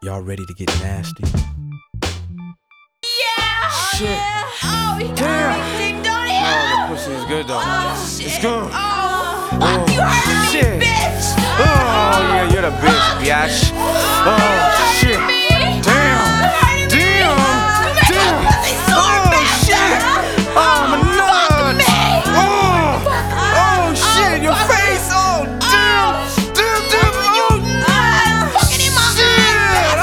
Y'all ready to get nasty? Yeah! Shit. Oh, he got everything, don't he? Oh, the pussy is good though. Oh, shit. It's good. Oh, fuck, you heard shit. me, bitch! Oh, yeah, you're the bitch, biatch. Oh, shit. Damn. Damn. Damn. Oh, shit. Oh, my nuts. Oh, shit, your face. Oh, damn. Damn, damn. Oh, Fucking in my shit.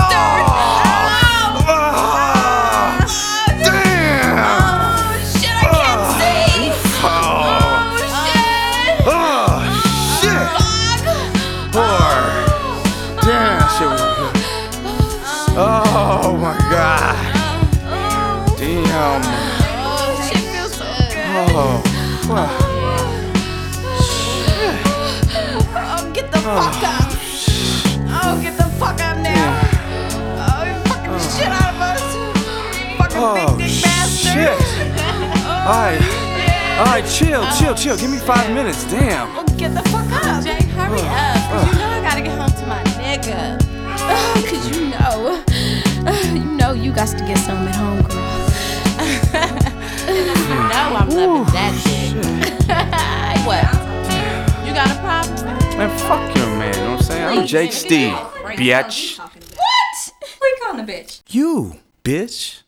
Damn. Oh, shit, I can't see! Oh, shit! Oh, shit. Fuck! Poor. Damn, shit was good. Oh, my God. Damn. Oh, shit feels so good. Oh, fuck. Oh, get the fuck up. Oh, get the fuck up now. Oh, you fucking the shit out of us. Fucking Oh, big dick bastard. shit. Alright, chill. Give me 5 minutes, damn. Oh, get the fuck up. Jay, hurry up, cause you know I gotta get home to my nigga. Cause you know you got to get some at home, girl. You know I'm loving that shit. What? You got a problem? Man, fuck your man, you know what I'm saying? I'm Jake Steve, biatch. What? Who you calling a bitch? You, bitch.